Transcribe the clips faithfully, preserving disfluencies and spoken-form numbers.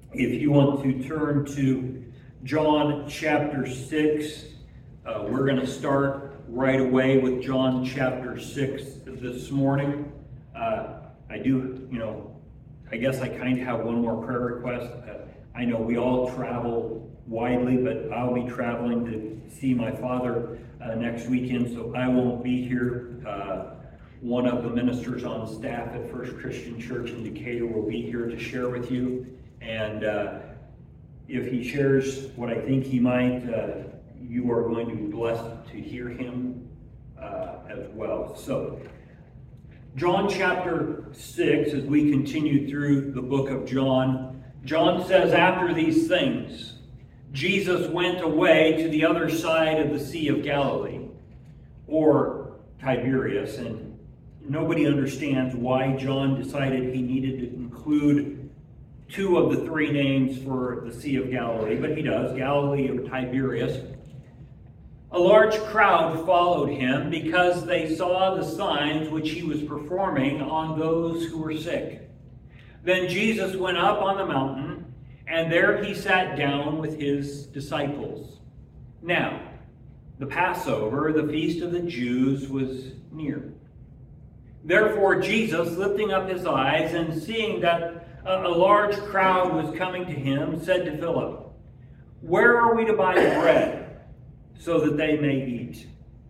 If you want to turn to John chapter six, uh, we're going to start right away with John chapter six this morning. Uh, I do, you know, I guess I kind of have one more prayer request. Uh, I know we all travel widely, but I'll be traveling to see my father uh, next weekend, so I won't be here. Uh, one of the ministers on staff at First Christian Church in Decatur will be here to share with you. And uh, if he shares what I think he might, uh, you are going to be blessed to hear him uh, as well. So, John chapter six, as we continue through the book of John, John says, after these things, Jesus went away to the other side of the Sea of Galilee, or Tiberias, and nobody understands why John decided he needed to include two of the three names for the Sea of Galilee, but he does, Galilee or Tiberias. A large crowd followed him because they saw the signs which he was performing on those who were sick. Then Jesus went up on the mountain, and there he sat down with his disciples. Now, the Passover, the feast of the Jews, was near. Therefore Jesus, lifting up his eyes and seeing that a large crowd was coming to him, said to Philip, "Where are we to buy bread so that they may eat?"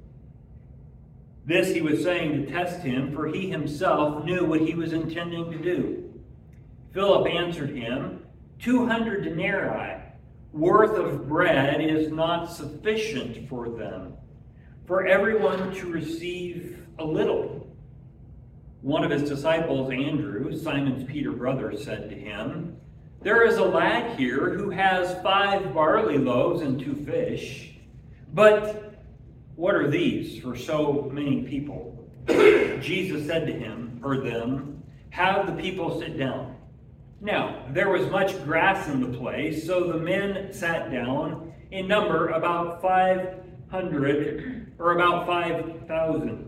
This he was saying to test him, for he himself knew what he was intending to do. Philip answered him, Two hundred denarii worth of bread is not sufficient for them, for everyone to receive a little." One of his disciples, Andrew, Simon's Peter brother, said to him, "There is a lad here who has five barley loaves and two fish. But what are these for so many people?" Jesus said to him, or them, "Have the people sit down." Now, there was much grass in the place, so the men sat down, in number about five hundred, or about five thousand.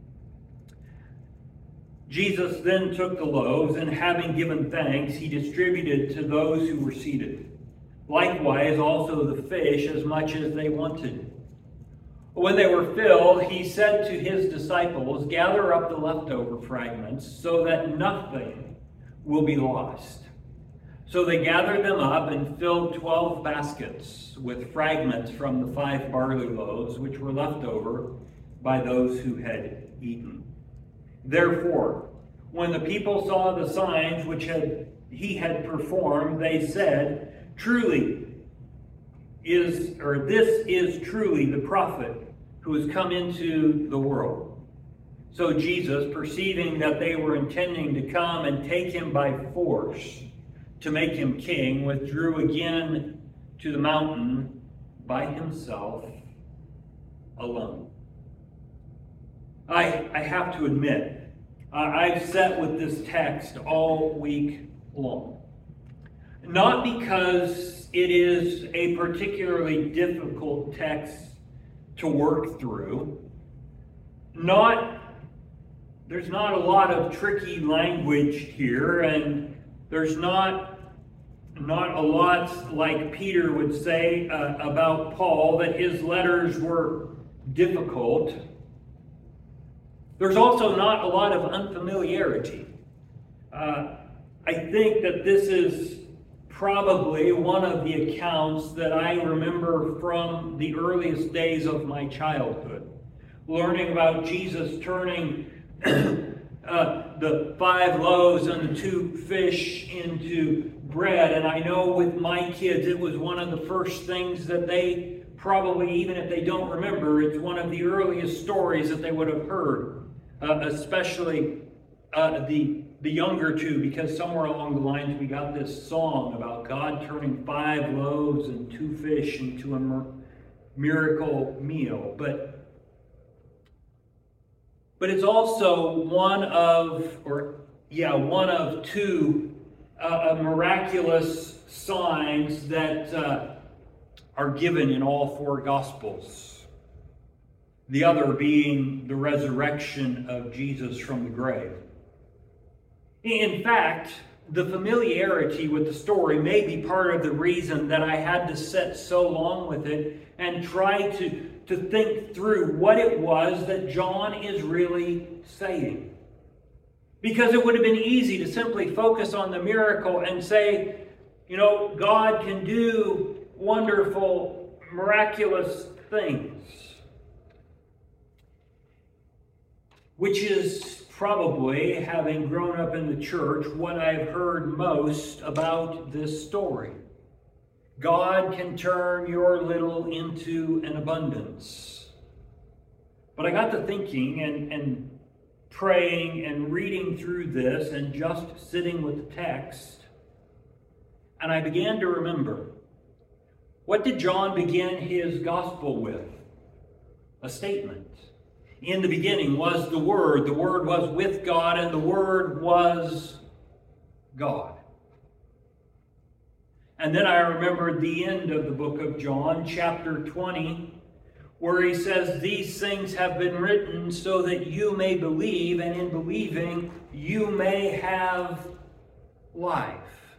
Jesus then took the loaves, and having given thanks, he distributed to those who were seated. Likewise also the fish, as much as they wanted. When they were filled, he said to his disciples, "Gather up the leftover fragments, so that nothing will be lost." So they gathered them up and filled twelve baskets with fragments from the five barley loaves, which were left over by those who had eaten. Therefore, when the people saw the signs which had, he had performed, they said, "Truly is, or this is truly the prophet who has come into the world." So Jesus, perceiving that they were intending to come and take him by force to make him king, withdrew again to the mountain by himself alone. I, I have to admit, uh, I've sat with this text all week long. Not because it is a particularly difficult text to work through. Not, there's not a lot of tricky language here, and there's not, not a lot, like Peter would say uh, about Paul, that his letters were difficult. There's also not a lot of unfamiliarity. Uh, I think that this is probably one of the accounts that I remember from the earliest days of my childhood. Learning about Jesus turning uh, the five loaves and the two fish into bread. And I know with my kids, it was one of the first things that they probably, even if they don't remember, it's one of the earliest stories that they would have heard. Uh, especially uh, the the younger two, because somewhere along the lines we got this song about God turning five loaves and two fish into a miracle meal. But but it's also one of, or yeah, one of two uh, miraculous signs that uh, are given in all four Gospels. The other being the resurrection of Jesus from the grave. In fact, the familiarity with the story may be part of the reason that I had to sit so long with it and try to, to think through what it was that John is really saying. Because it would have been easy to simply focus on the miracle and say, you know, God can do wonderful, miraculous things. Which is probably, having grown up in the church, what I've heard most about this story. God can turn your little into an abundance. But I got to thinking and, and praying and reading through this and just sitting with the text, and I began to remember, what did John begin his gospel with? A statement. In the beginning was the Word. The Word was with God, and the Word was God. And then I remembered the end of the book of John, chapter twenty, where he says, these things have been written so that you may believe, and in believing you may have life.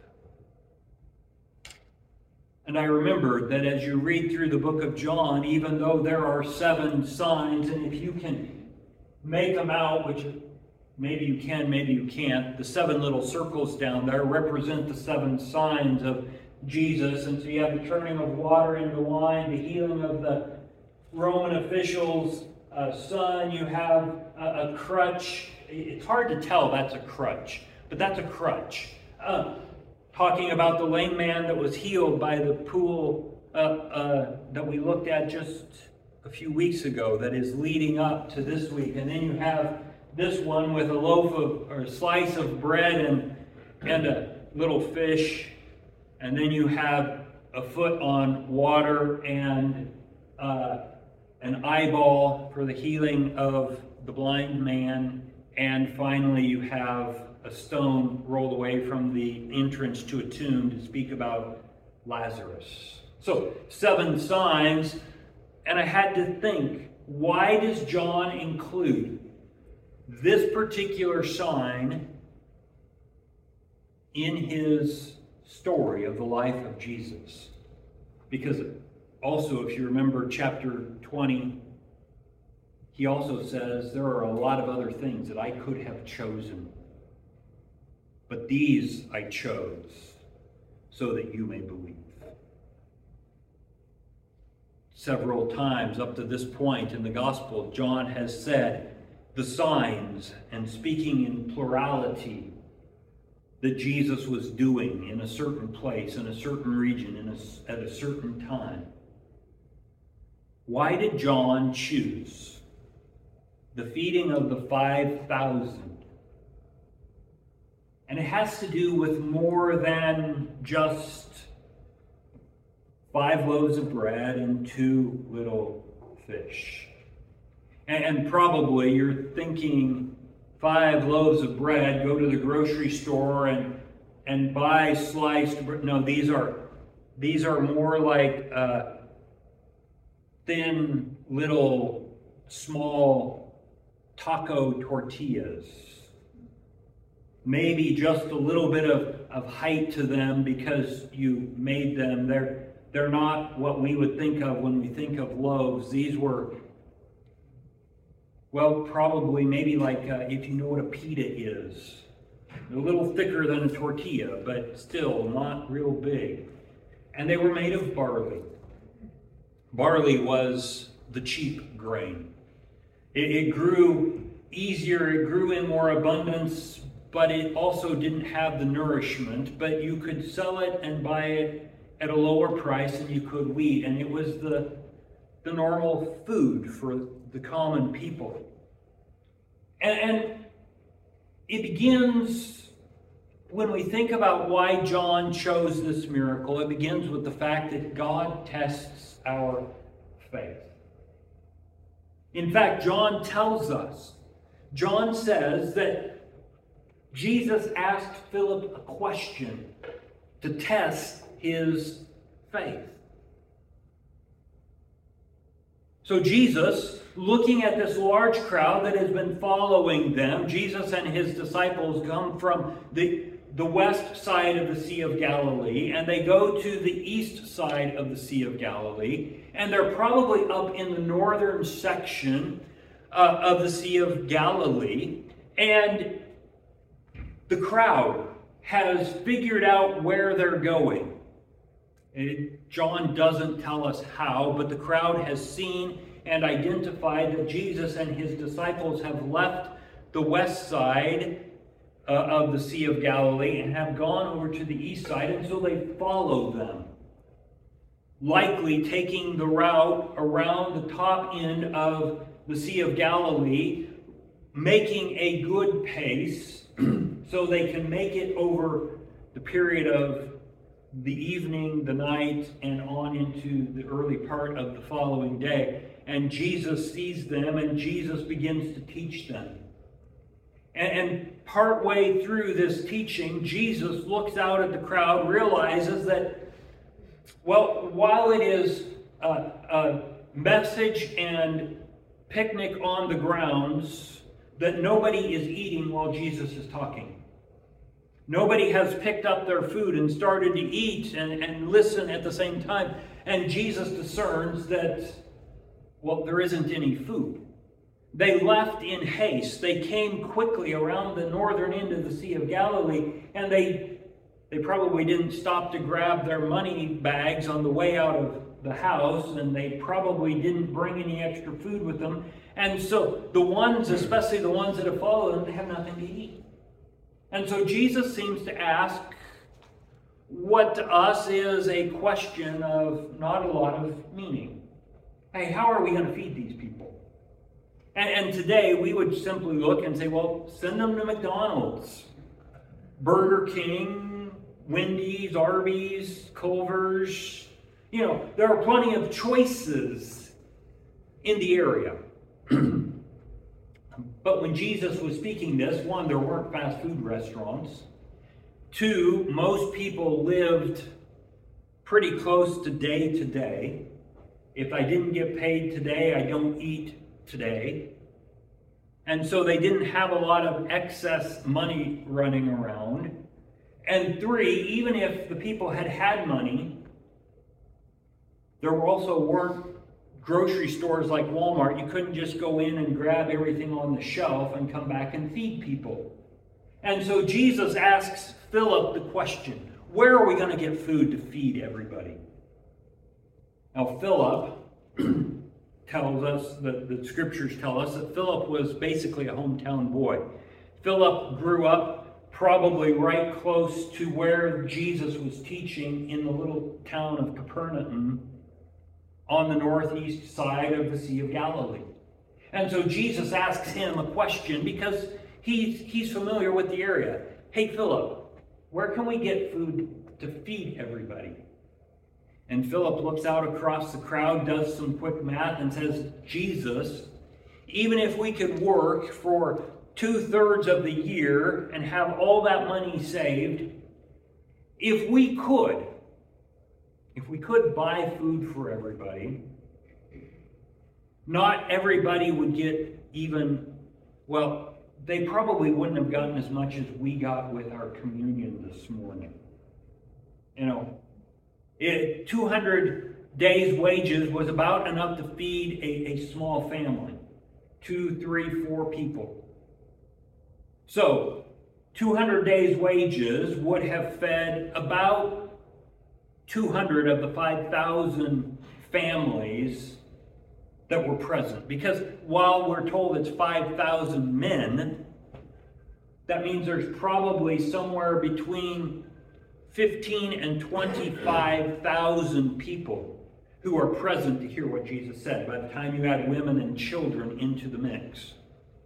And I remembered that as you read through the book of John, even though there are seven signs, and if you can make them out, which maybe you can, maybe you can't, the seven little circles down there represent the seven signs of Jesus. And so you have the turning of water into wine, the healing of the Roman official's uh, son, you have a, a crutch. It's hard to tell that's a crutch, but that's a crutch. Uh, Talking about the lame man that was healed by the pool uh, uh, that we looked at just a few weeks ago, that is leading up to this week. And then you have this one with a loaf of, or a slice of bread and, and a little fish. And then you have a foot on water and uh, an eyeball for the healing of the blind man. And finally you have a stone rolled away from the entrance to a tomb to speak about Lazarus. So, seven signs, and I had to think, why does John include this particular sign in his story of the life of Jesus? Because also, if you remember chapter twenty, he also says there are a lot of other things that I could have chosen, but these I chose so that you may believe. Several times up to this point in the gospel, John has said the signs, and speaking in plurality, that Jesus was doing in a certain place, in a certain region, in a, at a certain time. Why did John choose the feeding of the five thousand? And it has to do with more than just five loaves of bread and two little fish. And, and probably you're thinking five loaves of bread, go to the grocery store and and buy sliced bread. No, these are these are more like uh, thin little small taco tortillas. Maybe just a little bit of, of height to them because you made them. They're, they're not what we would think of when we think of loaves. These were, well, probably maybe like, uh, if you know what a pita is. A little thicker than a tortilla, but still not real big. And they were made of barley. Barley was the cheap grain. It, it grew easier, it grew in more abundance, but it also didn't have the nourishment. But you could sell it and buy it at a lower price than you could wheat. And it was the, the normal food for the common people. And, and it begins, when we think about why John chose this miracle, it begins with the fact that God tests our faith. In fact, John tells us, John says that Jesus asked Philip a question to test his faith. So Jesus, looking at this large crowd that has been following them, Jesus and his disciples come from the the west side of the Sea of Galilee, and they go to the east side of the Sea of Galilee, and they're probably up in the northern section uh, of the Sea of Galilee, and the crowd has figured out where they're going. It, John doesn't tell us how, but the crowd has seen and identified that Jesus and his disciples have left the west side uh, of the Sea of Galilee and have gone over to the east side, and so they follow them, likely taking the route around the top end of the Sea of Galilee, making a good pace so they can make it over the period of the evening, the night, and on into the early part of the following day. And Jesus sees them, and Jesus begins to teach them. And, and partway through this teaching, Jesus looks out at the crowd, realizes that, well, while it is a, a message and picnic on the grounds, that nobody is eating while Jesus is talking. Nobody has picked up their food and started to eat and, and listen at the same time. And Jesus discerns that, well, there isn't any food. They left in haste. They came quickly around the northern end of the Sea of Galilee, and they, they probably didn't stop to grab their money bags on the way out of the house, and they probably didn't bring any extra food with them. And so the ones, especially the ones that have followed them, they have nothing to eat. And so Jesus seems to ask what to us is a question of not a lot of meaning. Hey, how are we going to feed these people? And, and today we would simply look and say, well, send them to McDonald's, Burger King, Wendy's, Arby's, Culver's. You know, there are plenty of choices in the area. But when Jesus was speaking this, one, there weren't fast food restaurants. Two, most people lived pretty close to day to day. If I didn't get paid today, I don't eat today. And so they didn't have a lot of excess money running around. And three, even if the people had had money, there also weren't grocery stores like Walmart. You couldn't just go in and grab everything on the shelf and come back and feed people. And so Jesus asks Philip the question, where are we going to get food to feed everybody? Now Philip tells us, that the scriptures tell us that Philip was basically a hometown boy. Philip grew up probably right close to where Jesus was teaching in the little town of Capernaum, on the northeast side of the Sea of Galilee. And so Jesus asks him a question because he's, he's familiar with the area. Hey, Philip, where can we get food to feed everybody? And Philip looks out across the crowd, does some quick math, and says, Jesus, even if we could work for two-thirds of the year and have all that money saved, if we could, If we could buy food for everybody, not everybody would get even, well, they probably wouldn't have gotten as much as we got with our communion this morning. You know, it, two hundred days' wages was about enough to feed a, a small family, two, three, four people. So, two hundred days' wages would have fed about two hundred of the five thousand families that were present. Because while we're told it's five thousand men, that means there's probably somewhere between fifteen and twenty-five thousand people who are present to hear what Jesus said by the time you add women and children into the mix.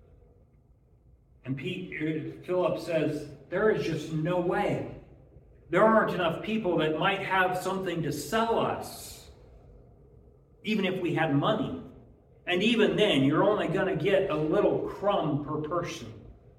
And Pete, Philip says, there is just no way. There aren't enough people that might have something to sell us, even if we had money. And even then, you're only going to get a little crumb per person.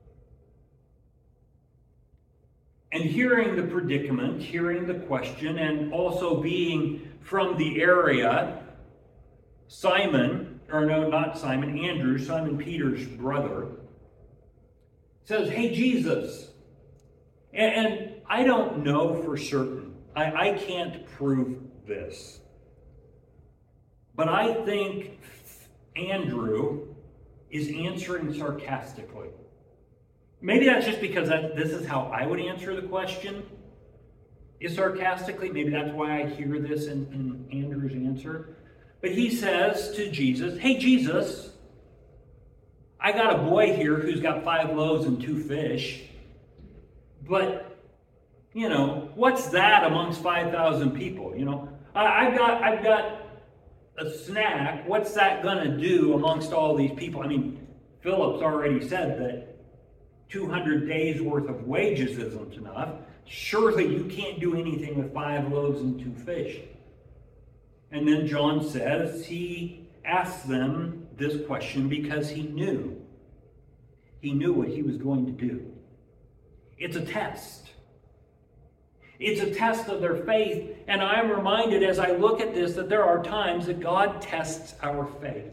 And hearing the predicament, hearing the question, and also being from the area, Simon, or no, not Simon, Andrew, Simon Peter's brother, says, hey, Jesus, And, and I don't know for certain. I, I can't prove this. But I think Andrew is answering sarcastically. Maybe that's just because that, this is how I would answer the question, is sarcastically. Maybe that's why I hear this in, in Andrew's answer. But he says to Jesus, hey, Jesus, I got a boy here who's got five loaves and two fish. But, you know, what's that amongst five thousand people? You know, I, I've got, I've got a snack. What's that going to do amongst all these people? I mean, Philip's already said that two hundred days worth of wages isn't enough. Surely you can't do anything with five loaves and two fish. And then John says he asked them this question because he knew. He knew what he was going to do. It's a test. It's a test of their faith. And I'm reminded as I look at this that there are times that God tests our faith.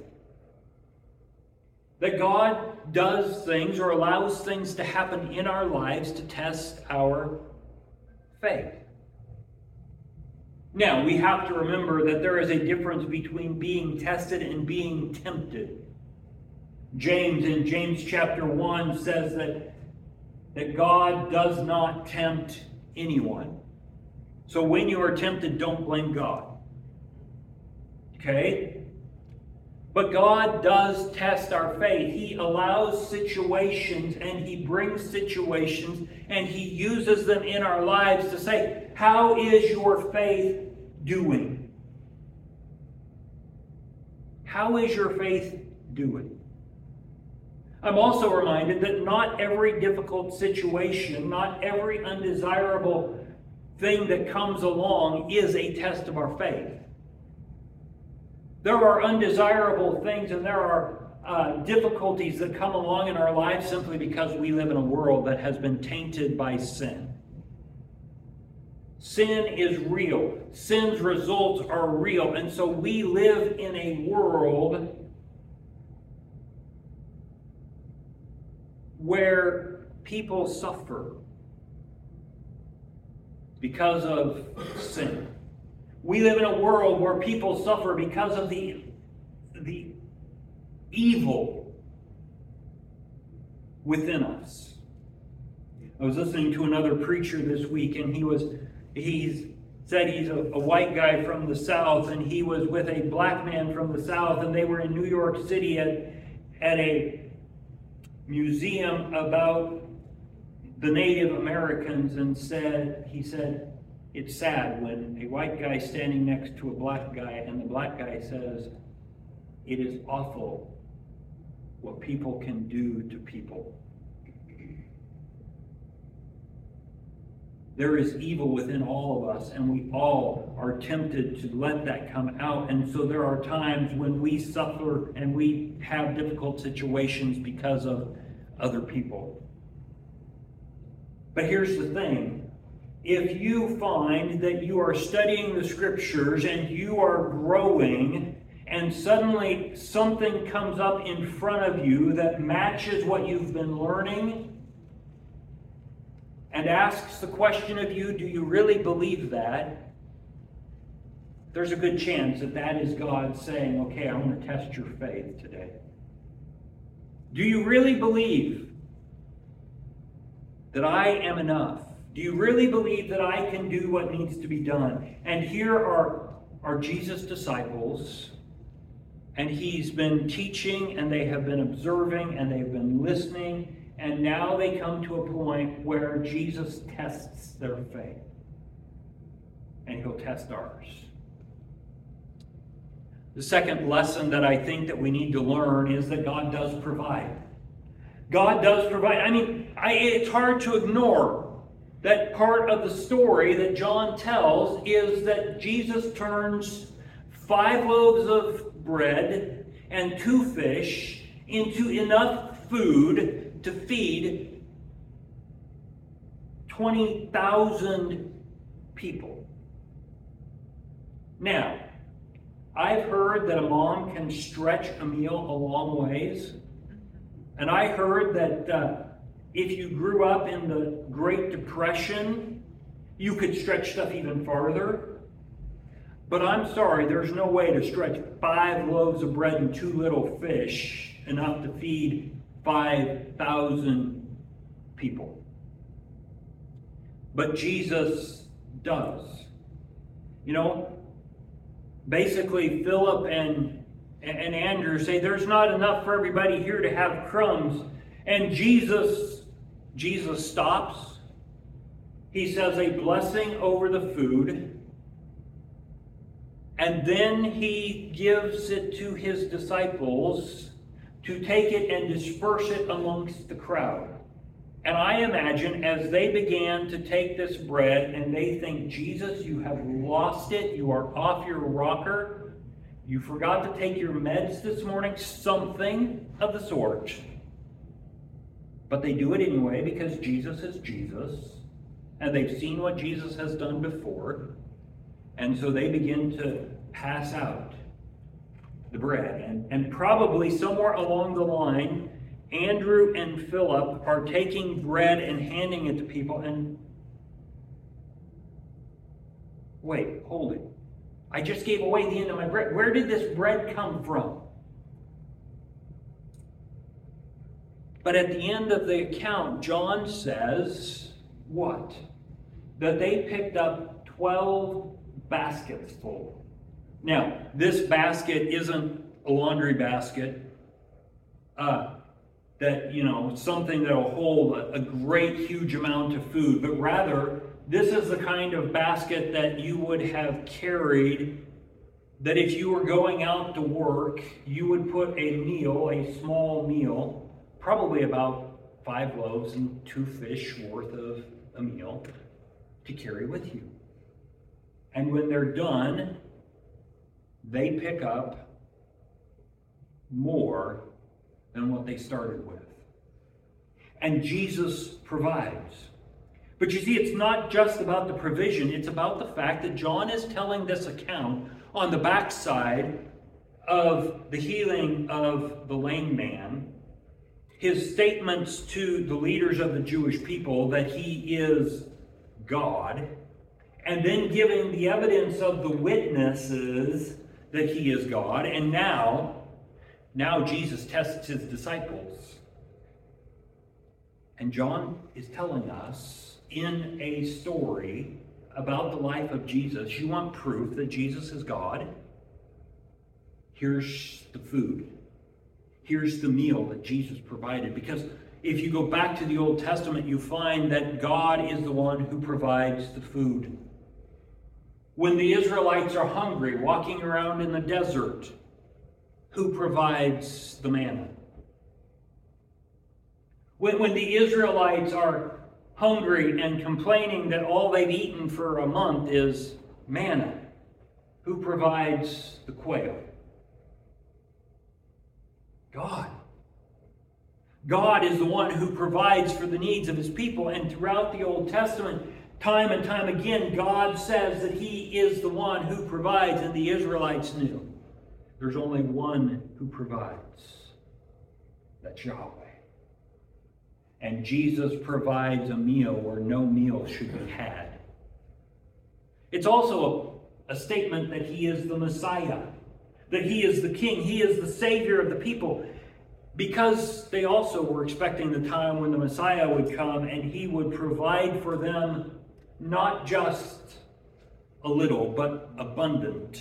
That God does things or allows things to happen in our lives to test our faith. Now, we have to remember that there is a difference between being tested and being tempted. James in James chapter one says that, that God does not tempt anyone. So when you are tempted, don't blame God. Okay? But God does test our faith. He allows situations and He brings situations and He uses them in our lives to say, how is your faith doing? How is your faith doing? I'm also reminded that not every difficult situation, not every undesirable thing that comes along is a test of our faith. There are undesirable things and there are uh, difficulties that come along in our lives simply because we live in a world that has been tainted by sin. Sin is real. Sin's results are real. And so we live in a world where people suffer because of sin. We live in a world where people suffer because of the, the evil within us. I was listening to another preacher this week, and he was he's said he's a, a white guy from the South, and he was with a black man from the South, and they were in New York City at, at a museum about the Native Americans, and said he said, it's sad when a white guy is standing next to a black guy and the black guy says, it is awful what people can do to people. There is evil within all of us, and we all are tempted to let that come out. And so there are times when we suffer and we have difficult situations because of other people. But here's the thing. If you find that you are studying the scriptures and you are growing, and suddenly something comes up in front of you that matches what you've been learning and asks the question of you, do you really believe that? There's a good chance that that is God saying, okay, I want to test your faith today. Do you really believe that I am enough? Do you really believe that I can do what needs to be done? And here are, are Jesus' disciples, and He's been teaching, and they have been observing, and they've been listening, and now they come to a point where Jesus tests their faith, and He'll test ours. The second lesson that I think that we need to learn is that God does provide. God does provide. I mean, I, it's hard to ignore that part of the story that John tells is that Jesus turns five loaves of bread and two fish into enough food to feed twenty thousand people. Now, I've heard that a mom can stretch a meal a long ways. And I heard that uh, if you grew up in the Great Depression, you could stretch stuff even farther. But I'm sorry, there's no way to stretch five loaves of bread and two little fish enough to feed five thousand people. But Jesus does. You know, basically Philip and, and Andrew say there's not enough for everybody here to have crumbs. And Jesus, Jesus stops. He says a blessing over the food. And then he gives it to his disciples to take it and disperse it amongst the crowd. And I imagine as they began to take this bread and they think, Jesus, you have lost it. You are off your rocker. You forgot to take your meds this morning. Something of the sort. But they do it anyway because Jesus is Jesus. And they've seen what Jesus has done before. And so they begin to pass out the bread. And, and probably somewhere along the line, Andrew and Philip are taking bread and handing it to people. And wait, hold it. I just gave away the end of my bread. Where did this bread come from? But at the end of the account, John says, what? That they picked up twelve baskets full. Now, this basket isn't a laundry basket uh, that, you know, something that will hold a, a great, huge amount of food, but rather, this is the kind of basket that you would have carried, that if you were going out to work, you would put a meal, a small meal, probably about five loaves and two fish worth of a meal, to carry with you. And when they're done, they pick up more than what they started with. And Jesus provides. But you see, it's not just about the provision. It's about the fact that John is telling this account on the backside of the healing of the lame man, his statements to the leaders of the Jewish people that he is God, and then giving the evidence of the witnesses that he is God. And now, now Jesus tests his disciples. And John is telling us in a story about the life of Jesus, you want proof that Jesus is God? Here's the food. Here's the meal that Jesus provided. Because if you go back to the Old Testament, you find that God is the one who provides the food. When the Israelites are hungry, walking around in the desert, who provides the manna? When, when the Israelites are hungry and complaining that all they've eaten for a month is manna, who provides the quail? God. God is the one who provides for the needs of his people. And throughout the Old Testament, time and time again, God says that he is the one who provides, and the Israelites knew there's only one who provides. That's Yahweh. And Jesus provides a meal where no meal should be had. It's also a, a statement that he is the Messiah, that he is the King, he is the Savior of the people, because they also were expecting the time when the Messiah would come and he would provide for them not just a little, but abundantly.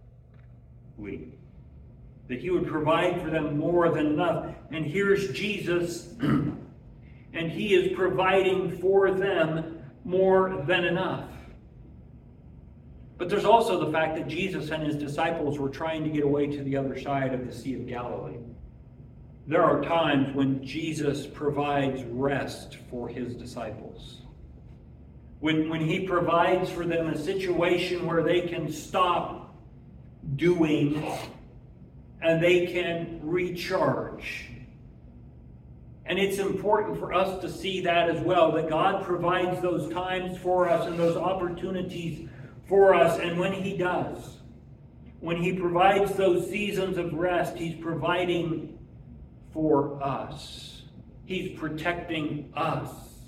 That he would provide for them more than enough. And here's Jesus, and he is providing for them more than enough. But there's also the fact that Jesus and his disciples were trying to get away to the other side of the Sea of Galilee. There are times when Jesus provides rest for his disciples. When, when he provides for them a situation where they can stop doing and they can recharge. And it's important for us to see that as well, that God provides those times for us and those opportunities for us. And when he does, when he provides those seasons of rest, he's providing for us. He's protecting us.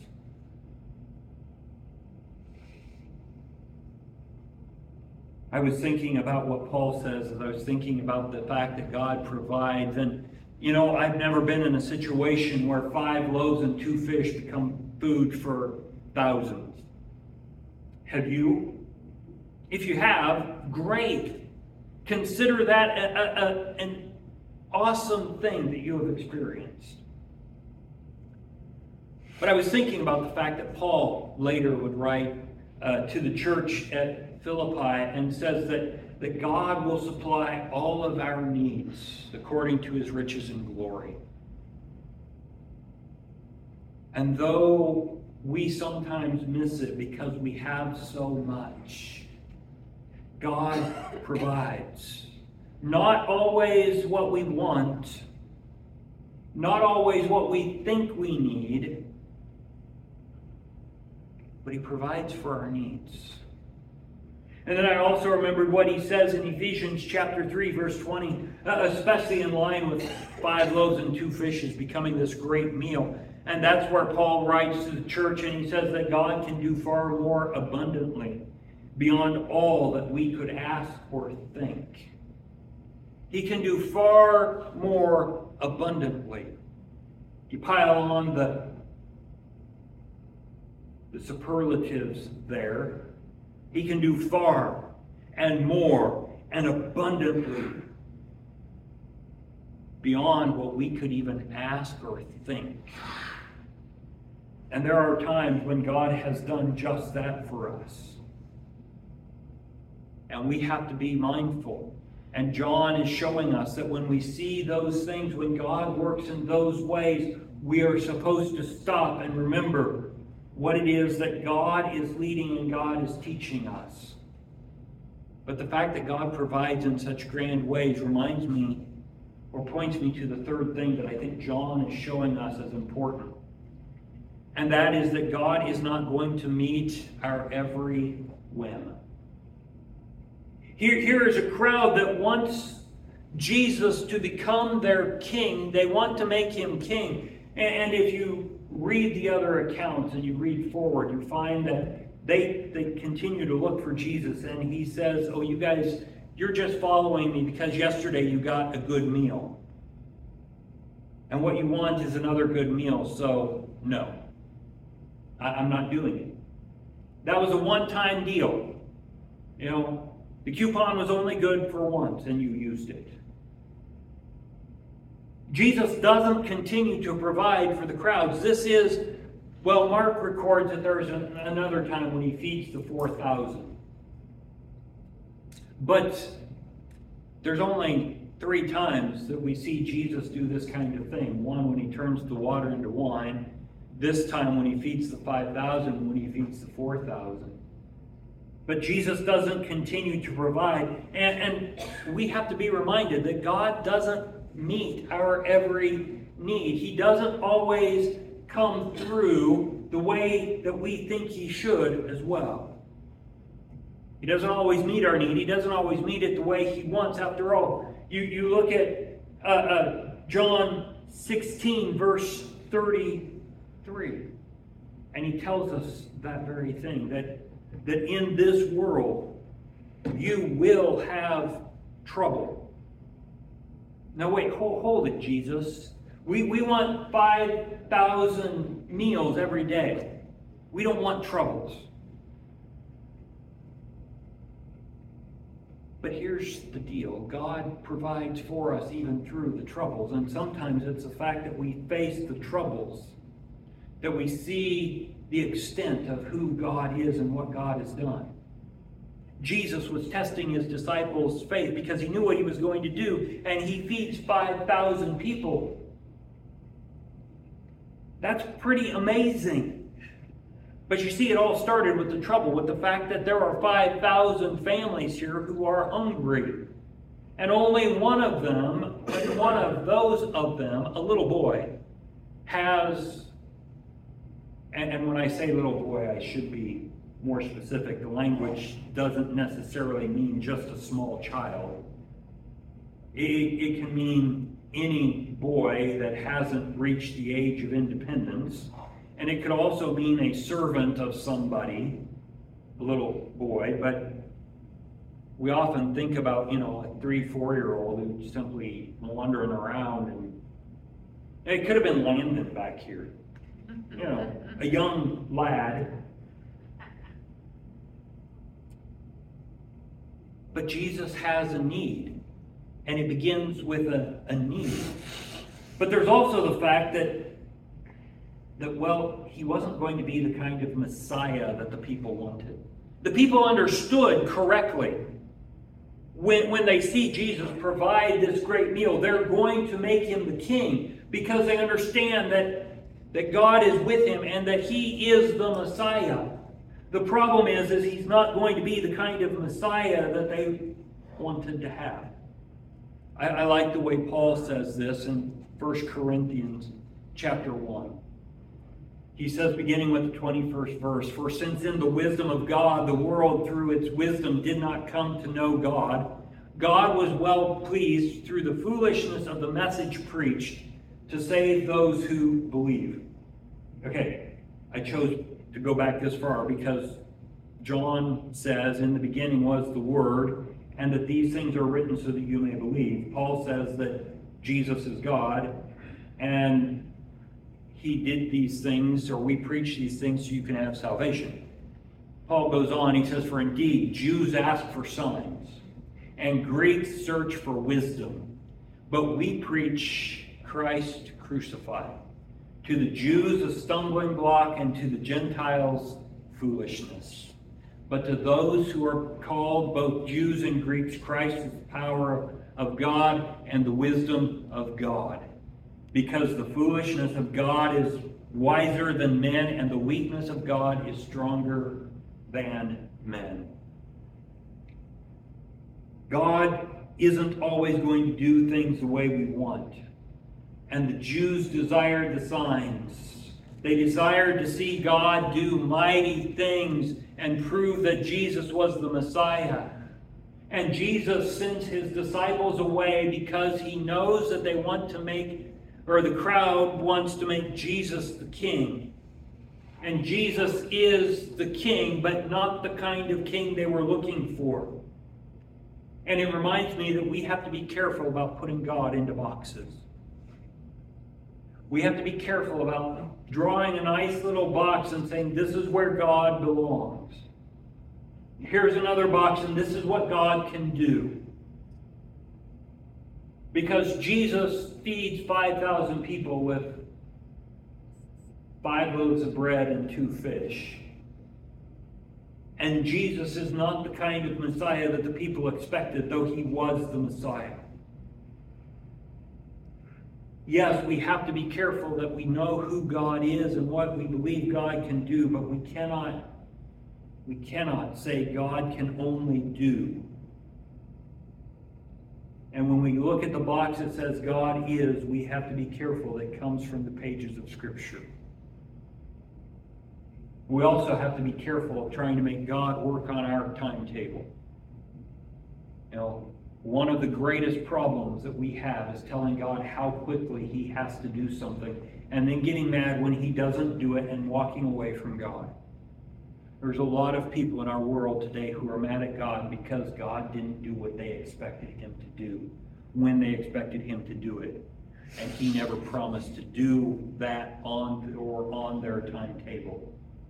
I was thinking about what Paul says as I was thinking about the fact that God provides. And, you know, I've never been in a situation where five loaves and two fish become food for thousands. Have you? If you have, great. Consider that a, a, a, an awesome thing that you have experienced. But I was thinking about the fact that Paul later would write uh, to the church at Philippi and says that, that God will supply all of our needs according to his riches and glory. And though we sometimes miss it because we have so much, God provides. Not always what we want, not always what we think we need, but he provides for our needs. And then I also remembered what he says in Ephesians chapter three, verse twenty, especially in line with five loaves and two fishes becoming this great meal. And that's where Paul writes to the church, and he says that God can do far more abundantly beyond all that we could ask or think. He can do far more abundantly. You pile on the, the superlatives there. He can do far and more and abundantly beyond what we could even ask or think. And there are times when God has done just that for us. And we have to be mindful. And John is showing us that when we see those things, when God works in those ways, we are supposed to stop and remember what it is that God is leading and God is teaching us. But the fact that God provides in such grand ways reminds me or points me to the third thing that I think John is showing us as important. And that is that God is not going to meet our every whim. Here, here is a crowd that wants Jesus to become their king. They want to make him king. And if you read the other accounts and you read forward, you find that they, they continue to look for Jesus. And he says, oh, you guys, you're just following me because yesterday you got a good meal. And what you want is another good meal, so no. I, I'm not doing it. That was a one-time deal. You know, the coupon was only good for once, and you used it. Jesus doesn't continue to provide for the crowds. This is, well, Mark records that there's an, another time when he feeds the four thousand. But there's only three times that we see Jesus do this kind of thing. One, when he turns the water into wine. This time when he feeds the five thousand, when he feeds the four thousand. But Jesus doesn't continue to provide. And, and we have to be reminded that God doesn't meet our every need. He doesn't always come through the way that we think he should as well. He doesn't always meet our need. He doesn't always meet it the way he wants. After all, you, you look at uh, uh, John sixteen, verse thirty-three, and he tells us that very thing, that that in this world you will have trouble. Now wait, hold, hold it, Jesus. We, we want five thousand meals every day. We don't want troubles. But here's the deal. God provides for us even through the troubles. And sometimes it's the fact that we face the troubles, that we see the extent of who God is and what God has done. Jesus was testing his disciples' faith because he knew what he was going to do, and he feeds five thousand people. That's pretty amazing. But you see, it all started with the trouble, with the fact that there are five thousand families here who are hungry. And only one of them, one of those of them, a little boy, has, and, and when I say little boy, I should be more specific. The language doesn't necessarily mean just a small child. It, it can mean any boy that hasn't reached the age of independence. And it could also mean a servant of somebody, a little boy. But we often think about, you know, a three, four-year-old who's simply wandering around. And it could have been Landon back here. You know, a young lad. But Jesus has a need. And it begins with a, a need. But there's also the fact that, that, well, he wasn't going to be the kind of Messiah that the people wanted. The people understood correctly. When, when they see Jesus provide this great meal, they're going to make him the king because they understand that, that God is with him and that he is the Messiah. The problem is, is he's not going to be the kind of Messiah that they wanted to have. I, I like the way Paul says this in First Corinthians chapter one. He says, beginning with the twenty-first verse, "For since in the wisdom of God, the world through its wisdom did not come to know God, God was well pleased through the foolishness of the message preached to save those who believe." Okay, I chose to go back this far because John says, "In the beginning was the Word, and that these things are written so that you may believe." Paul says that Jesus is God, and he did these things, or we preach these things so you can have salvation. Paul goes on, he says, "For indeed, Jews ask for signs, and Greeks search for wisdom. But we preach Christ crucified. To the Jews a stumbling block, and to the Gentiles foolishness. But to those who are called, both Jews and Greeks, Christ is the power of God and the wisdom of God. Because the foolishness of God is wiser than men, and the weakness of God is stronger than men." God isn't always going to do things the way we want. And the Jews desired the signs. They desired to see God do mighty things and prove that Jesus was the Messiah. And Jesus sends his disciples away because he knows that they want to make, or the crowd wants to make Jesus the king. And Jesus is the king, but not the kind of king they were looking for. And it reminds me that we have to be careful about putting God into boxes. We have to be careful about drawing a nice little box and saying, this is where God belongs. Here's another box, and this is what God can do. Because Jesus feeds five thousand people with five loaves of bread and two fish. And Jesus is not the kind of Messiah that the people expected, though he was the Messiah. Yes, we have to be careful that we know who God is and what we believe God can do, but we cannot, we cannot say God can only do. And when we look at the box that says God is, we have to be careful that it comes from the pages of Scripture. We also have to be careful of trying to make God work on our timetable. You know, one of the greatest problems that we have is telling God how quickly he has to do something and then getting mad when he doesn't do it and walking away from God. There's a lot of people in our world today who are mad at God because God didn't do what they expected him to do when they expected him to do it. And he never promised to do that on or on their timetable.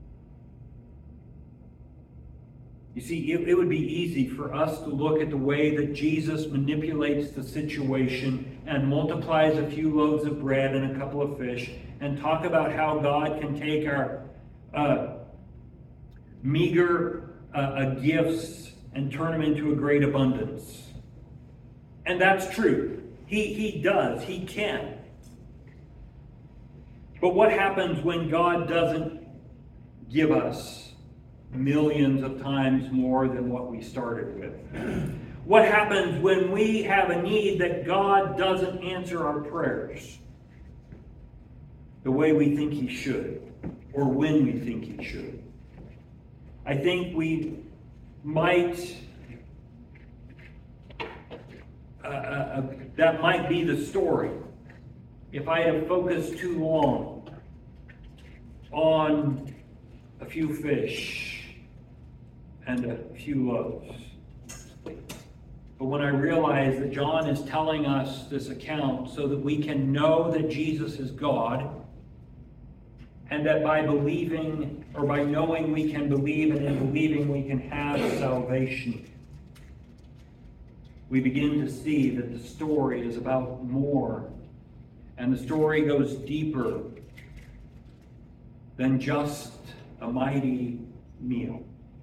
You see, it, it would be easy for us to look at the way that Jesus manipulates the situation and multiplies a few loaves of bread and a couple of fish and talk about how God can take our uh, meager uh, uh, gifts and turn them into a great abundance. And that's true. He, he does. He can. But what happens when God doesn't give us millions of times more than what we started with? What happens when we have a need that God doesn't answer our prayers the way we think he should, or when we think he should? I think we might uh, uh, that might be the story. If I have focused too long on a few fish and a few loaves. But when I realize that John is telling us this account so that we can know that Jesus is God, and that by believing, or by knowing we can believe, and in believing we can have salvation, we begin to see that the story is about more. And the story goes deeper than just a mighty meal.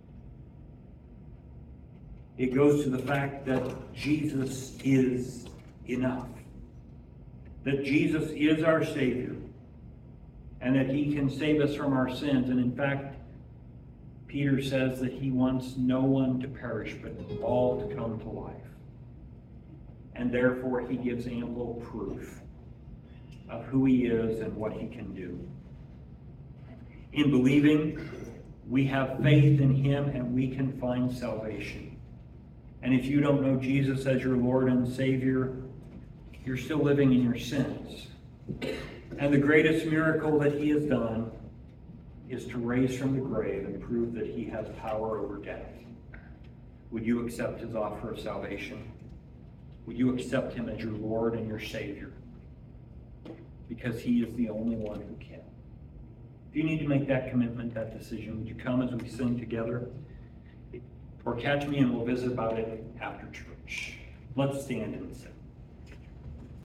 It goes to the fact that Jesus is enough. That Jesus is our Savior. And that He can save us from our sins. And in fact, Peter says that He wants no one to perish, but all to come to life. And therefore, He gives ample proof of who He is and what He can do. In believing, we have faith in Him and we can find salvation. And if you don't know Jesus as your Lord and Savior, you're still living in your sins. And the greatest miracle that He has done is to raise from the grave and prove that He has power over death. Would you accept His offer of salvation? Would you accept Him as your Lord and your Savior? Because He is the only one who can. If you need to make that commitment, that decision, would you come as we sing together? Or catch me and we'll visit about it after church. Let's stand and sing.